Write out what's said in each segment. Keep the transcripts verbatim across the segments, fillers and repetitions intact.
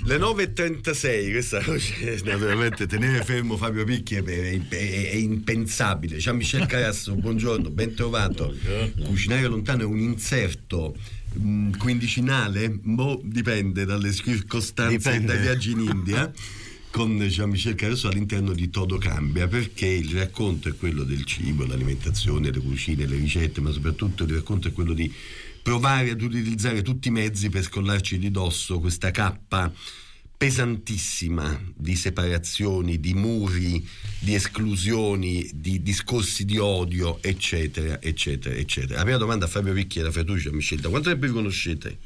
Le nove e trentasei, questa voce, naturalmente tenere fermo Fabio Picchi è, è, è, è impensabile. Jean-Michel Carasso, buongiorno, ben trovato. Buongiorno. Cucinare lontano è un inserto mh, quindicinale, mo dipende dalle circostanze, dipende. Dai viaggi in India, con Jean-Michel Carasso all'interno di Todo Cambia, perché il racconto è quello del cibo, l'alimentazione, le cucine, le ricette, ma soprattutto il racconto è quello di provare ad utilizzare tutti i mezzi per scollarci di dosso questa cappa pesantissima di separazioni, di muri, di esclusioni, di discorsi di odio, eccetera, eccetera, eccetera. La prima domanda a Fabio Picchi era Ferruccio Michel: da quanto tempo vi conoscete?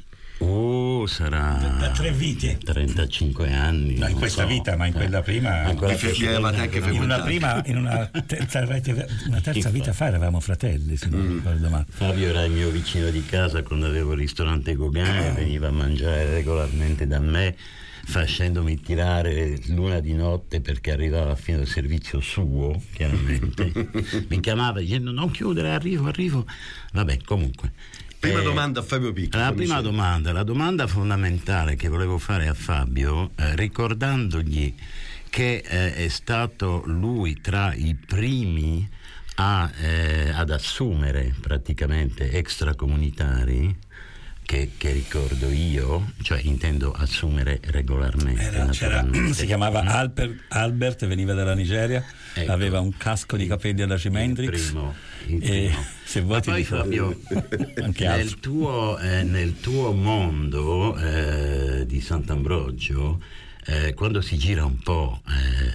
Oh, sarà da, da tre vite, trentacinque anni. No, in questa so. vita, ma in quella eh. prima Ancora vi eravate anche in una prima, in una terza, una terza vita fa eravamo fratelli, se non mm. ricordo male. Fabio era il mio vicino di casa quando avevo il ristorante Gauguin, oh. veniva a mangiare regolarmente da me, facendomi tirare l'una di notte perché arrivava fino al servizio suo, chiaramente. Mi chiamava dicendo: non chiudere, arrivo, arrivo. Vabbè, comunque. Prima eh, domanda a Fabio Picchi. La prima dice. domanda, la domanda fondamentale che volevo fare a Fabio, eh, ricordandogli che eh, è stato lui tra i primi a, eh, ad assumere praticamente extracomunitari, che, che ricordo io, cioè intendo assumere regolarmente. Era, c'era, si chiamava Albert, Albert, veniva dalla Nigeria, ecco, aveva un casco di capelli alla Jimendrix. Primo, il e se vuoi ti poi dico Fabio, anche nel tuo, eh, nel tuo mondo eh, di Sant'Ambrogio, eh, quando si gira un po'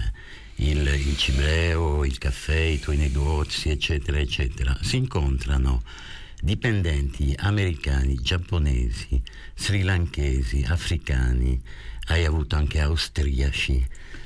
eh, il, il cibreo, il caffè, i tuoi negozi, eccetera, eccetera, si incontrano dipendenti americani, giapponesi, srilanchesi, africani, hai avuto anche austriaci,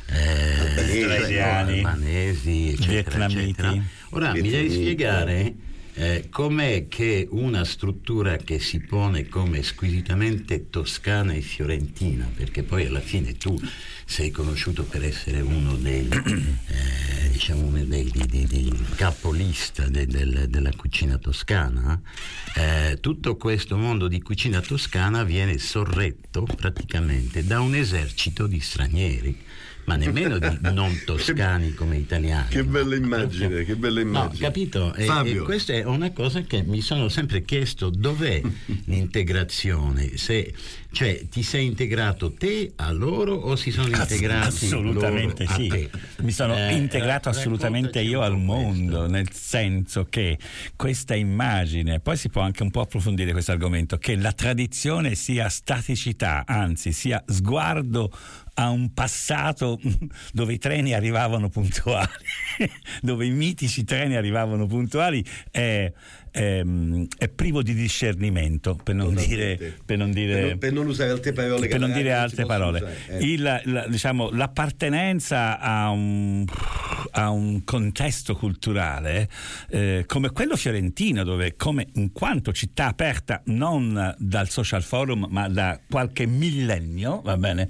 eh, albanesi, eccetera, eccetera. Ora mi devi spiegare eh, com'è che una struttura che si pone come squisitamente toscana e fiorentina, perché poi alla fine tu sei conosciuto per essere uno dei eh, diciamo dei, dei, dei, dei capolista de, del, della cucina toscana, eh, tutto questo mondo di cucina toscana viene sorretto praticamente da un esercito di stranieri, ma nemmeno di non toscani come italiani. Che bella immagine, no? Che bella immagine. No, capito? E, Fabio. E questa è una cosa che mi sono sempre chiesto: dov'è l'integrazione? Se, cioè, ti sei integrato te a loro o si sono integrati assolutamente loro sì. a te? Mi sono eh, integrato assolutamente io al mondo, questo. Nel senso che questa immagine, poi si può anche un po' approfondire questo argomento, che la tradizione sia staticità, anzi sia sguardo a un passato dove i treni arrivavano puntuali dove i mitici treni arrivavano puntuali, è, è, è privo di discernimento, per non dire per non dire per non, per non usare altre parole, per non dire altre parole eh. Il, la, diciamo l'appartenenza a un a un contesto culturale eh, come quello fiorentino, dove, come in quanto città aperta non dal social forum ma da qualche millennio, va bene,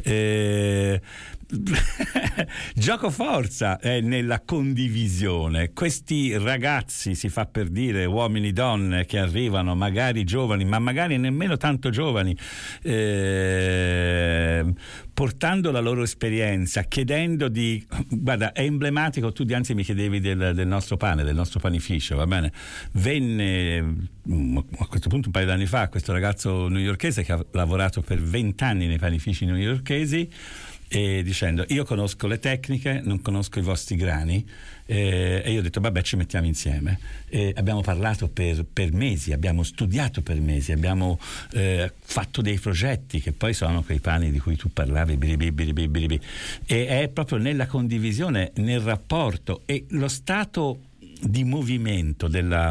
eh, gioco forza è nella condivisione. Questi ragazzi, si fa per dire, uomini, donne, che arrivano magari giovani, ma magari nemmeno tanto giovani, eh, portando la loro esperienza, chiedendo di, guarda, è emblematico, tu anzi mi chiedevi del, del nostro pane, del nostro panificio, va bene, venne a questo punto un paio d'anni fa questo ragazzo newyorkese che ha lavorato per vent'anni nei panifici newyorkesi, e dicendo: io conosco le tecniche, non conosco i vostri grani, eh, e io ho detto vabbè, ci mettiamo insieme, e abbiamo parlato per, per mesi, abbiamo studiato per mesi, abbiamo eh, fatto dei progetti che poi sono quei pani di cui tu parlavi, biribi, biribi, biribi. E è proprio nella condivisione, nel rapporto, e lo stato di movimento della,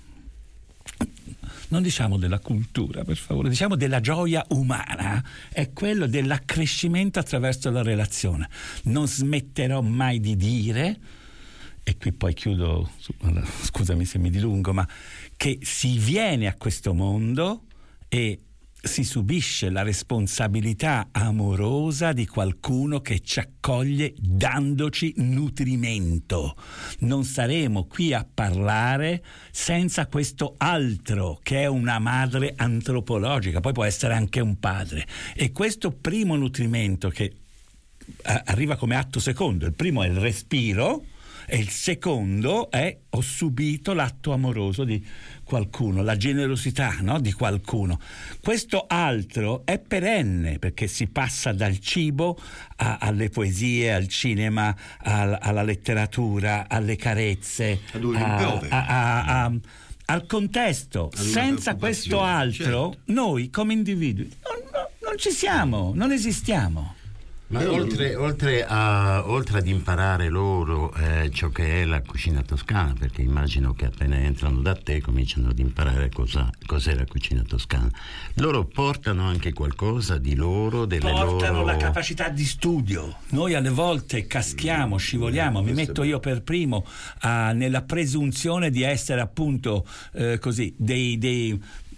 non diciamo della cultura, per favore, diciamo della gioia umana, è quello dell'accrescimento attraverso la relazione. Non smetterò mai di dire, e qui poi chiudo, scusami se mi dilungo, ma che si viene a questo mondo e si subisce la responsabilità amorosa di qualcuno che ci accoglie dandoci nutrimento. Non saremo qui a parlare senza questo altro che è una madre antropologica, poi può essere anche un padre. E questo primo nutrimento che arriva come atto secondo, il primo è il respiro e il secondo è ho subito l'atto amoroso di qualcuno, la generosità, no? Di qualcuno. Questo altro è perenne perché si passa dal cibo a, alle poesie, al cinema, al, alla letteratura, alle carezze, a, a, a, a, al contesto. Senza questo altro, certo, noi come individui non, non, non ci siamo, non esistiamo. Ma oltre, oltre, a, oltre ad imparare loro eh, ciò che è la cucina toscana, perché immagino che appena entrano da te cominciano ad imparare cosa, cos'è la cucina toscana, loro portano anche qualcosa di loro, delle portano loro... la capacità di studio. Noi alle volte caschiamo, scivoliamo, mi metto io per primo a, nella presunzione di essere appunto eh, così dei... dei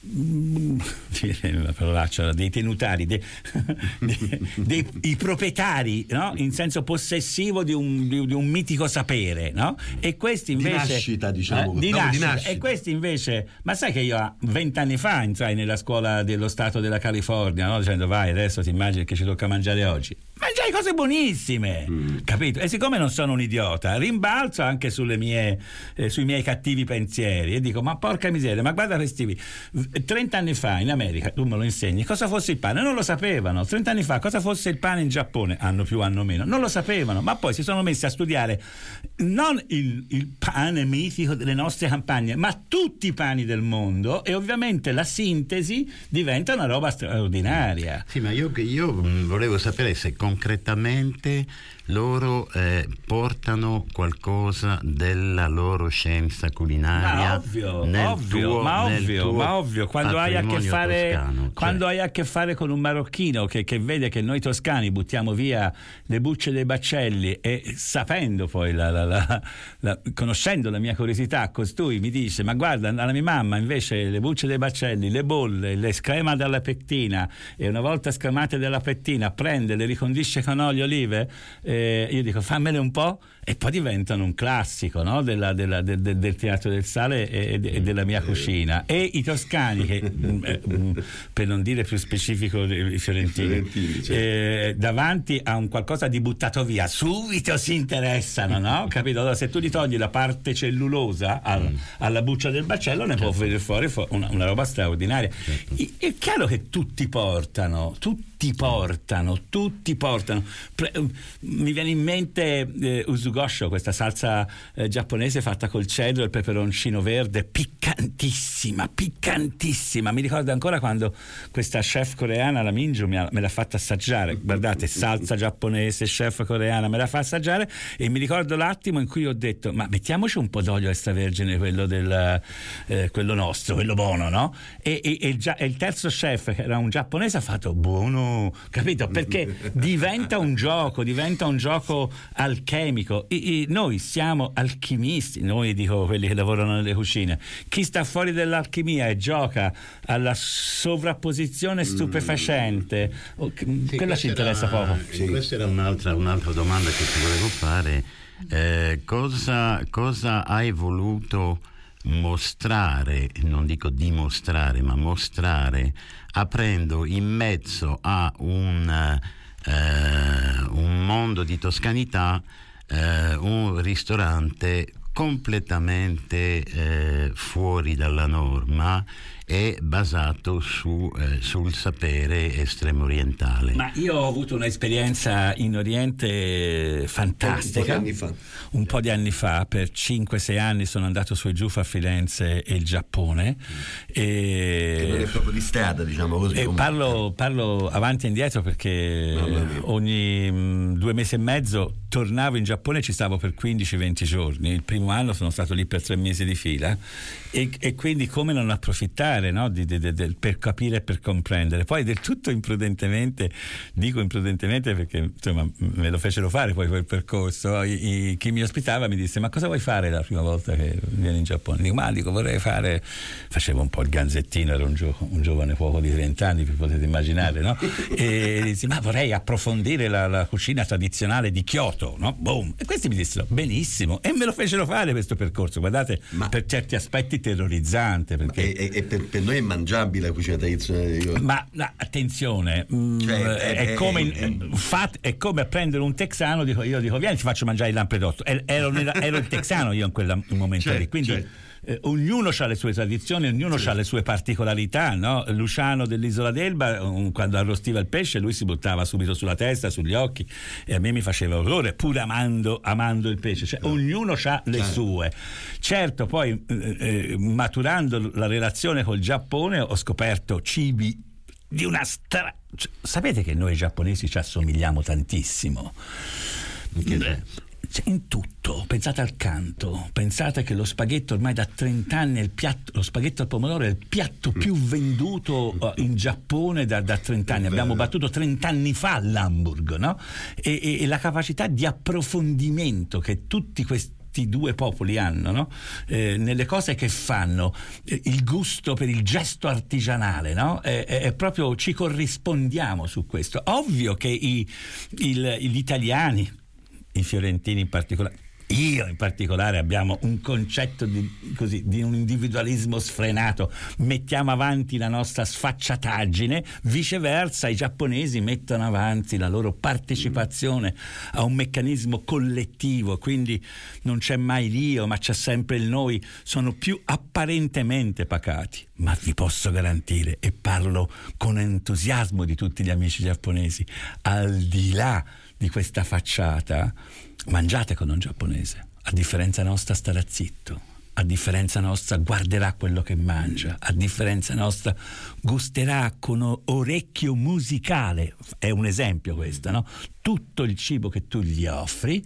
la parolaccia, dei tenutari, dei, dei, dei i proprietari, no? In senso possessivo di un, di, di un mitico sapere, no? E questi invece di nascita, diciamo, eh, di, no, nascita. di nascita. E questi invece, ma sai che io vent'anni fa entrai nella scuola dello Stato della California, no? Dicendo vai adesso ti immagini che ci tocca mangiare oggi, mangiai cose buonissime, mm. capito? E siccome non sono un idiota, rimbalzo anche sulle mie, eh, sui miei cattivi pensieri e dico ma porca miseria, ma guarda questi trenta anni fa in America, tu me lo insegni, cosa fosse il pane? Non lo sapevano. trenta anni fa cosa fosse il pane in Giappone? Anno più, anno meno. Non lo sapevano, ma poi si sono messi a studiare non il, il pane mitico delle nostre campagne, ma tutti i pani del mondo e ovviamente la sintesi diventa una roba straordinaria. Sì, ma io, io volevo sapere se concretamente loro eh, portano qualcosa della loro scienza culinaria. Ma ovvio, nel ovvio, tuo, ma nel ovvio, tuo ma ovvio, quando hai a che fare toscano, quando cioè. hai a che fare con un marocchino che, che vede che noi toscani buttiamo via le bucce dei baccelli e sapendo poi la, la, la, la, conoscendo la mia curiosità, costui mi dice ma guarda, alla mia mamma invece le bucce dei baccelli, le bolle, le screma dalla pettina e una volta scremate dalla pettina prende, le ricondisce con olio e olive, eh, io dico fammele un po' e poi diventano un classico, no? della, della, del, del Teatro del Sale e, e della mia cucina. E i toscani che eh, per non dire più specifico i fiorentini, I fiorentini certo. eh, davanti a un qualcosa di buttato via subito si interessano, no? Capito? Allora, se tu gli togli la parte cellulosa al, mm. alla buccia del baccello ne certo. può venire fuori una, una roba straordinaria. Certo. È chiaro che tutti portano tutti portano tutti portano Pre- mi viene in mente eh, usugosho, questa salsa eh, giapponese fatta col cedro e il peperoncino verde, piccantissima piccantissima. Mi ricordo ancora quando questa chef coreana, la Minju, me l'ha fatta assaggiare. Guardate, salsa giapponese, chef coreana me la fa assaggiare e mi ricordo l'attimo in cui ho detto ma mettiamoci un po' d'olio extravergine, quello del eh, quello nostro, quello buono, no? E, e, e, il, e il terzo chef, che era un giapponese, ha fatto buono, capito? Perché diventa un gioco, diventa un gioco alchemico. I, i, noi siamo alchimisti, noi dico quelli che lavorano nelle cucine. Chi sta fuori dell'alchimia e gioca alla sovrapposizione stupefacente, sì, quella ci interessa era, poco. Sì. Questa era un'altra, un'altra domanda che ti volevo fare. Eh, cosa, cosa hai voluto mostrare, non dico dimostrare, ma mostrare, aprendo in mezzo a un, eh, un mondo di toscanità eh, un ristorante completamente eh, fuori dalla norma e basato su, eh, sul sapere estremo orientale. Ma io ho avuto un'esperienza in Oriente fantastica. Un po' di anni fa. Un po' di anni fa, per cinque sei anni sono andato su e giù fra Firenze e il Giappone. Mm. E che non è proprio di strada, diciamo così. E parlo, parlo avanti e indietro perché ogni mh, due mesi e mezzo tornavo in Giappone e ci stavo per quindici venti giorni. Il primo anno sono stato lì per tre mesi di fila e, e quindi come non approfittare cercare, no? di, di, di, per capire e per comprendere. Poi del tutto imprudentemente, dico imprudentemente perché insomma me lo fecero fare poi quel percorso. I, i, chi mi ospitava mi disse: ma cosa vuoi fare la prima volta che vieni in Giappone? Dico, ma dico, vorrei fare, facevo un po' il ganzettino, ero un, gio, un giovane poco di trenta anni, vi potete immaginare, no? E dissi, ma vorrei approfondire la, la cucina tradizionale di Kyoto, no? Boom. E questi mi dissero benissimo, e me lo fecero fare questo percorso, guardate, ma per certi aspetti terrorizzante, perché e, e per, per noi è mangiabile la cucina tradizionale di Kyoto. Ma no, attenzione, cioè, mh, è, è, come è, è, fat, è come a prendere un texano, dico, io dico vieni ti faccio mangiare il lampredotto, ero, ero il texano io in quel momento certo, lì, quindi certo. Eh, ognuno ha le sue tradizioni, ognuno sì. ha le sue particolarità, no? Luciano dell'Isola d'Elba, um, quando arrostiva il pesce lui si buttava subito sulla testa, sugli occhi, e a me mi faceva orrore, pur amando, amando il pesce, cioè, no. ognuno ha le certo. sue. Certo, poi eh, eh, maturando la relazione col Giappone ho scoperto cibi di una stra... Cioè, sapete che noi giapponesi ci assomigliamo tantissimo? Beh. In tutto, pensate al canto, pensate che lo spaghetto ormai da trenta anni è il piatto, lo spaghetto al pomodoro è il piatto più venduto in Giappone da, da trenta anni, abbiamo battuto trenta anni fa l'hamburger, no? E, e, e la capacità di approfondimento che tutti questi due popoli hanno, no? Eh, nelle cose che fanno, eh, il gusto per il gesto artigianale, no? È, è, è proprio, ci corrispondiamo su questo. Ovvio che i, il, gli italiani, i fiorentini in particolare, io in particolare, abbiamo un concetto di, così, di un individualismo sfrenato, mettiamo avanti la nostra sfacciataggine, viceversa i giapponesi mettono avanti la loro partecipazione a un meccanismo collettivo, quindi non c'è mai l'io ma c'è sempre il noi, sono più apparentemente pacati, ma vi posso garantire, e parlo con entusiasmo di tutti gli amici giapponesi, al di là di questa facciata, mangiate con un giapponese, a differenza nostra starà zitto, a differenza nostra guarderà quello che mangia, a differenza nostra gusterà con orecchio musicale, è un esempio questo, no? Tutto il cibo che tu gli offri,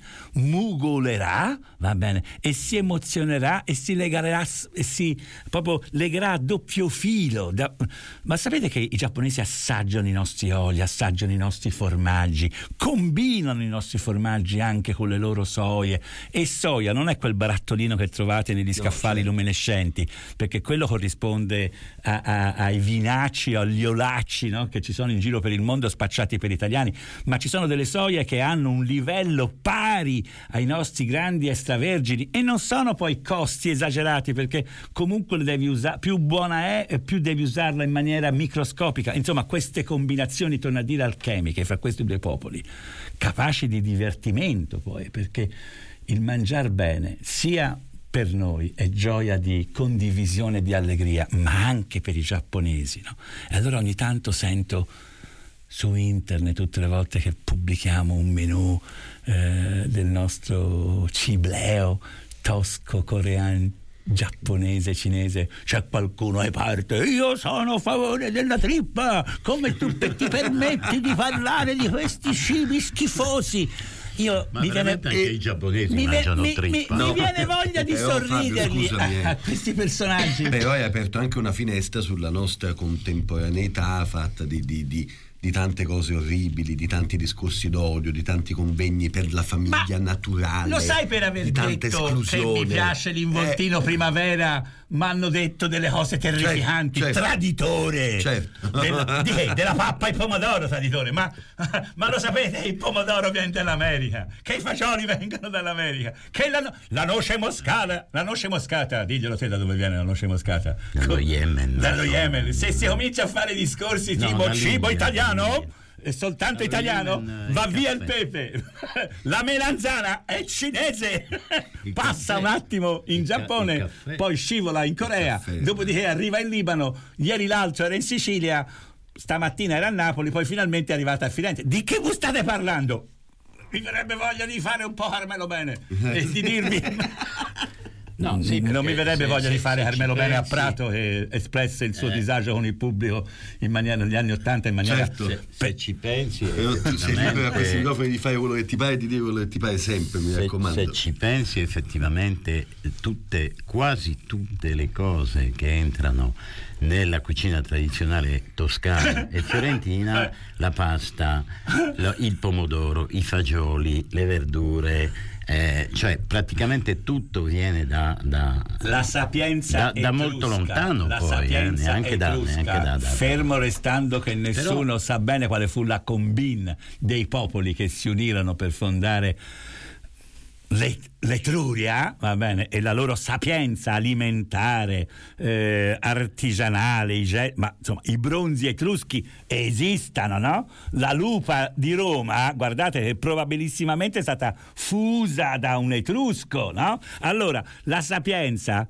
mugolerà, va bene, e si emozionerà e si legherà, e si proprio legherà a doppio filo. Da, ma sapete che i giapponesi assaggiano i nostri oli, assaggiano i nostri formaggi, combinano i nostri formaggi anche con le loro soie, e soia non è quel barattolino che trovate negli scaffali no, certo. luminescenti, perché quello corrisponde a, a, ai vinacci, agli olacci, no? che ci sono in giro per il mondo spacciati per italiani, ma ci sono delle soie che hanno un livello pari ai nostri grandi extravergini, e non sono poi costi esagerati, perché comunque le devi usare, più buona è, più devi usarla in maniera microscopica. Insomma, queste combinazioni, torno a dire, alchemiche fra questi due popoli, capaci di divertimento poi, perché il mangiar bene sia per noi è gioia di condivisione, di allegria, ma anche per i giapponesi, no? E allora ogni tanto sento su internet, tutte le volte che pubblichiamo un menù eh, del nostro cibleo tosco, coreano, giapponese, cinese, c'è qualcuno e parte: io sono a favore della trippa, come tu ti permetti di parlare di questi cibi schifosi? Io ma mi viene, anche eh, i giapponesi mi, mangiano mi, trippa. Mi, no. mi viene voglia di Però, sorridergli Fabio, a, a questi personaggi. Però hai aperto anche una finestra sulla nostra contemporaneità, fatta di, di, di, di tante cose orribili, di tanti discorsi d'odio, di tanti convegni per la famiglia ma naturale. Lo sai, per aver di detto esclusione. Che mi piace l'involtino eh, primavera, mi hanno detto delle cose terrificanti. Certo, certo. Traditore, certo. Del, di che? Della pappa e pomodoro, traditore. Ma, ma lo sapete, il pomodoro viene dall'America, che i fagioli vengono dall'America, che la, la noce moscata, la noce moscata, diglielo te da dove viene la noce moscata? Dallo Yemen. Dallo Yemen. Se si comincia a fare discorsi no, tipo cibo italiano, è soltanto italiano, va via il pepe. La melanzana è cinese, passa un attimo in Giappone, poi scivola in Corea, dopodiché arriva in Libano, ieri l'altro era in Sicilia, stamattina era a Napoli, poi finalmente è arrivata a Firenze. Di che voi state parlando? Mi verrebbe voglia di fare un po' Carmelo bene e di dirvi No, sì, non mi verrebbe se, voglia se, di fare Carmelo Bene a Prato, che espresse il suo eh. disagio con il pubblico in maniera, negli anni Ottanta in maniera... Certo. Se, se ci pensi, Però tu sei libero a questi microfoni di fare quello che ti pare, di dire quello che ti pare sempre, mi se, raccomando. se ci pensi effettivamente tutte, quasi tutte le cose che entrano nella cucina tradizionale toscana e fiorentina, la pasta, lo, il pomodoro, i fagioli, le verdure, eh, cioè praticamente tutto viene da, da la sapienza da, da molto lontano, la poi eh, neanche, da, neanche da, da fermo restando che nessuno Però... sa bene quale fu la combin dei popoli che si unirono per fondare l'Etruria, va bene, e la loro sapienza alimentare, eh, artigianale, i ge- ma insomma i bronzi etruschi esistono, no? La lupa di Roma, guardate, che probabilissimamente è stata fusa da un etrusco, no? Allora, la sapienza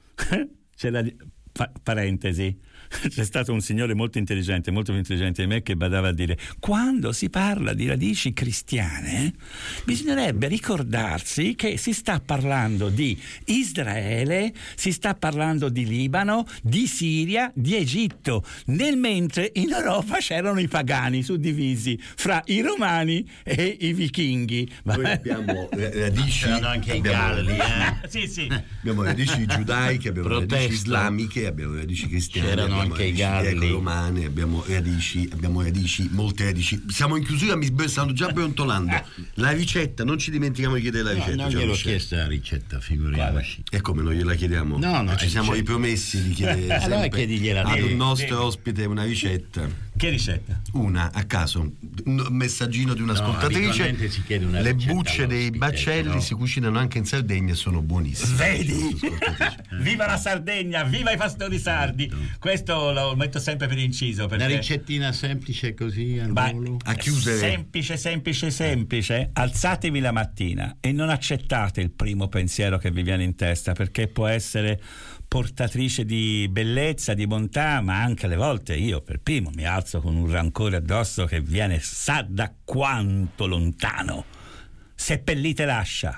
c'è la pa- parentesi, c'è stato un signore molto intelligente, molto più intelligente di me, che badava a dire: quando si parla di radici cristiane bisognerebbe ricordarsi che si sta parlando di Israele, si sta parlando di Libano, di Siria, di Egitto, nel mentre in Europa c'erano i pagani suddivisi fra i romani e i vichinghi. Noi abbiamo radici, c'erano anche abbiamo, i galli, eh? sì, sì. abbiamo radici giudaiche, abbiamo Protesto. radici islamiche, abbiamo radici cristiane, C'erano abbiamo anche i radici galli romane, abbiamo radici, abbiamo radici, molte radici. Siamo in chiusura, mi stanno già brontolando. La ricetta, non ci dimentichiamo di chiedere la No, ricetta. non gliel'ho chiesta la ricetta, figuriamoci. E come non gliela chiediamo? No, no, ci siamo cioè... ripromessi di chiedere allora sempre chiedigliela ad lei. un nostro Devi. ospite una ricetta. Che ricetta? Una a caso, un messaggino di un'ascoltatrice. abitualmente si chiede una Le ricetta bucce dei all'ospite, bacelli però. si cucinano anche in Sardegna e sono buonissime. Vedi? Viva la Sardegna, viva i pastori sardi. Questo lo metto sempre per inciso, perché... Una ricettina semplice così al Beh, volo. A chiudere. Semplice, semplice, semplice. Alzatevi la mattina e non accettate il primo pensiero che vi viene in testa, perché può essere portatrice di bellezza, di bontà, ma anche alle volte io per primo mi alzo con un rancore addosso che viene sa da quanto lontano. Seppellite l'ascia,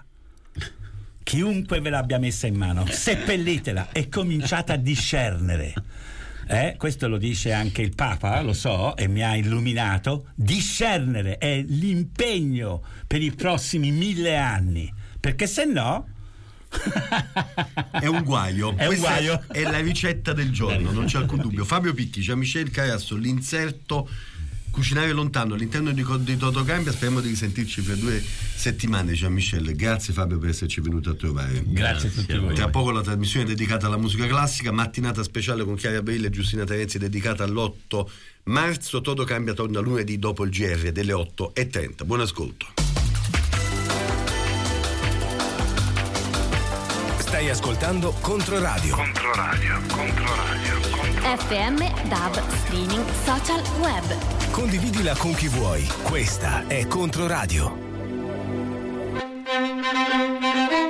chiunque ve l'abbia messa in mano, seppellitela e cominciate a discernere. Eh, questo lo dice anche il Papa, lo so, e mi ha illuminato. Discernere è l'impegno per i prossimi mille anni, perché se no è un guaio. È un Questa guaio. è la ricetta del giorno, non c'è alcun dubbio. Fabio Picchi, Jean-Michel Carasso, l'inserto Cucinare Lontano all'interno di, di Totocambia. Speriamo di risentirci per due settimane. Jean-Michel, grazie Fabio per esserci venuto a trovare. Grazie a tutti voi. Tra poco la trasmissione dedicata alla musica classica, mattinata speciale con Chiara Brilla e Giustina Terenzi dedicata all'otto marzo. Totocambia torna lunedì dopo il G R delle otto e trenta. Buon ascolto. Stai ascoltando Controradio. Controradio, Controradio, Controradio. F M, D A B, streaming, social, web. Condividila con chi vuoi. Questa è Controradio.